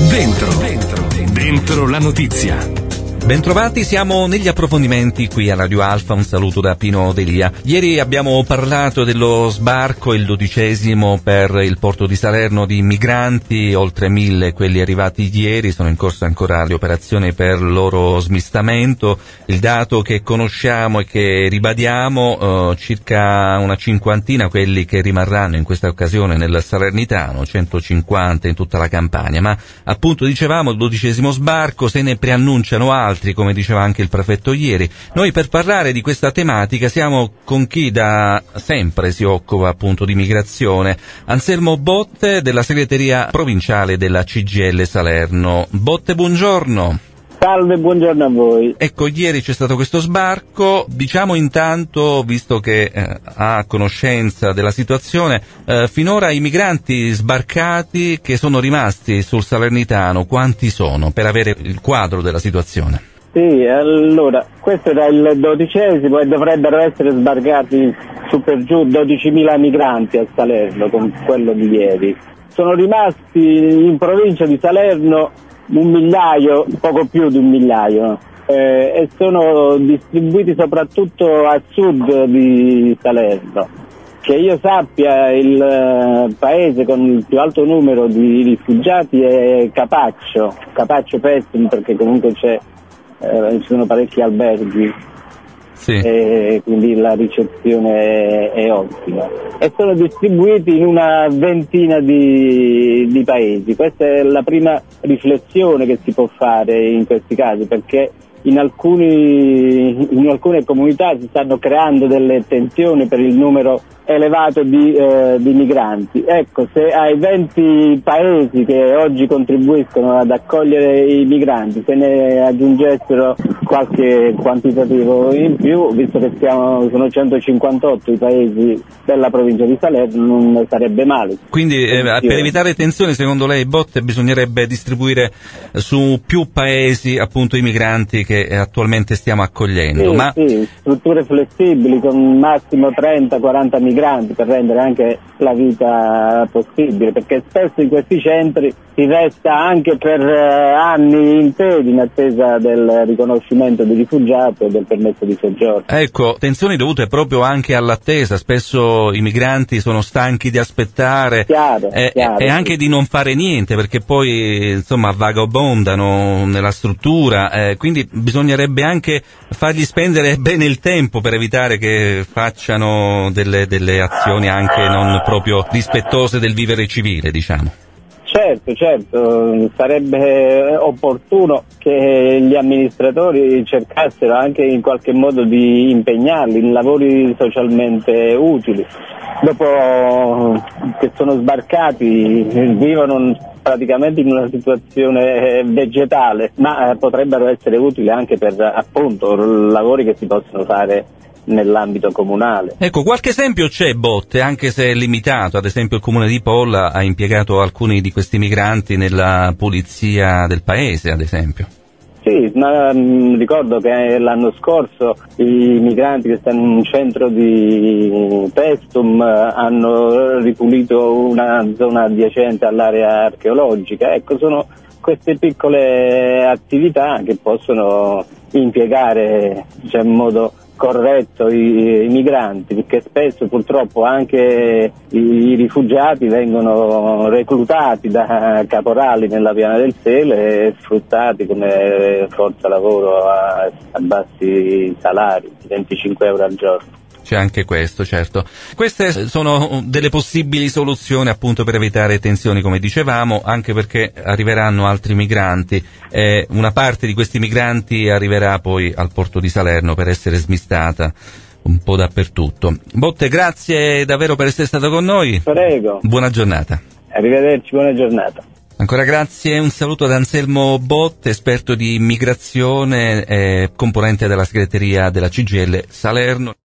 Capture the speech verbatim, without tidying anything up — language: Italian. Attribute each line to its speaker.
Speaker 1: Dentro, dentro, dentro la notizia.
Speaker 2: Bentrovati, siamo negli approfondimenti qui a Radio Alfa. Un saluto da Pino Delia. Ieri abbiamo parlato dello sbarco, il dodicesimo per il porto di Salerno, di migranti, oltre mille quelli arrivati ieri. Sono in corso ancora le operazioni per il loro smistamento. Il dato che conosciamo e che ribadiamo, eh, circa una cinquantina quelli che rimarranno in questa occasione nel Salernitano, centocinquanta in tutta la Campania. Ma appunto dicevamo il dodicesimo sbarco, se ne preannunciano altri, come diceva anche il prefetto ieri. Noi per parlare di questa tematica siamo con chi da sempre si occupa appunto di migrazione, Anselmo Botte della segreteria provinciale della C G I L Salerno. Botte, buongiorno.
Speaker 3: Salve, buongiorno a voi.
Speaker 2: Ecco, ieri c'è stato questo sbarco. Diciamo intanto, visto che eh, ha conoscenza della situazione, eh, finora i migranti sbarcati che sono rimasti sul Salernitano, quanti sono, per avere il quadro della situazione?
Speaker 3: Sì, allora, questo era il dodicesimo e dovrebbero essere sbarcati su per giù dodicimila migranti a Salerno con quello di ieri. Sono rimasti in provincia di Salerno un migliaio, poco più di un migliaio, eh, e sono distribuiti soprattutto a sud di Salerno. Che io sappia, il eh, paese con il più alto numero di rifugiati è Capaccio, Capaccio Pestum, perché comunque c'è, eh, ci sono parecchi alberghi. Sì. E quindi la ricezione è, è ottima e sono distribuiti in una ventina di, di paesi. Questa è la prima riflessione che si può fare in questi casi, perché in, alcuni, in alcune comunità si stanno creando delle tensioni per il numero elevato di, eh, di migranti. Ecco, se ai venti paesi che oggi contribuiscono ad accogliere i migranti se ne aggiungessero qualche quantitativo in più, visto che siamo, sono centocinquantotto i paesi della provincia di Salerno, non sarebbe male.
Speaker 2: Quindi eh, per evitare tensioni, secondo lei, Botte, bisognerebbe distribuire su più paesi appunto i migranti che attualmente stiamo accogliendo?
Speaker 3: Sì,
Speaker 2: Ma...
Speaker 3: sì, strutture flessibili con massimo trenta quaranta migranti per rendere anche la vita possibile, perché spesso in questi centri si resta anche per eh, anni interi in attesa del riconoscimento di rifugiato e del permesso di soggiorno.
Speaker 2: Ecco, tensioni dovute proprio anche all'attesa. Spesso i migranti sono stanchi di aspettare
Speaker 3: chiaro,
Speaker 2: e,
Speaker 3: chiaro,
Speaker 2: e anche
Speaker 3: sì.
Speaker 2: di non fare niente, perché poi insomma vagabondano nella struttura, eh, quindi bisognerebbe anche fargli spendere bene il tempo per evitare che facciano delle, delle azioni anche non proprio rispettose del vivere civile, diciamo.
Speaker 3: Certo, certo, sarebbe opportuno che gli amministratori cercassero anche in qualche modo di impegnarli in lavori socialmente utili. Dopo che sono sbarcati vivono praticamente in una situazione vegetale, ma potrebbero essere utili anche per appunto lavori che si possono fare nell'ambito comunale.
Speaker 2: Ecco, qualche esempio c'è, Botte, anche se è limitato. Ad esempio il comune di Polla ha impiegato alcuni di questi migranti nella pulizia del paese, ad esempio.
Speaker 3: Sì, ma mh, ricordo che l'anno scorso i migranti che stanno in un centro di Pestum hanno ripulito una zona adiacente all'area archeologica. Ecco, sono queste piccole attività che possono impiegare, diciamo, in modo corretto i, i migranti, perché spesso purtroppo anche i, i rifugiati vengono reclutati da caporali nella Piana del Sele e sfruttati come forza lavoro a, a bassi salari, venticinque euro al giorno.
Speaker 2: C'è anche questo, certo. Queste sono delle possibili soluzioni appunto per evitare tensioni, come dicevamo, anche perché arriveranno altri migranti e una parte di questi migranti arriverà poi al porto di Salerno per essere smistata un po' dappertutto. Botte, grazie davvero per essere stato con noi.
Speaker 3: Prego.
Speaker 2: Buona giornata.
Speaker 3: Arrivederci, buona giornata.
Speaker 2: Ancora grazie e un saluto ad Anselmo Botte, esperto di immigrazione e componente della segreteria della C G I L Salerno.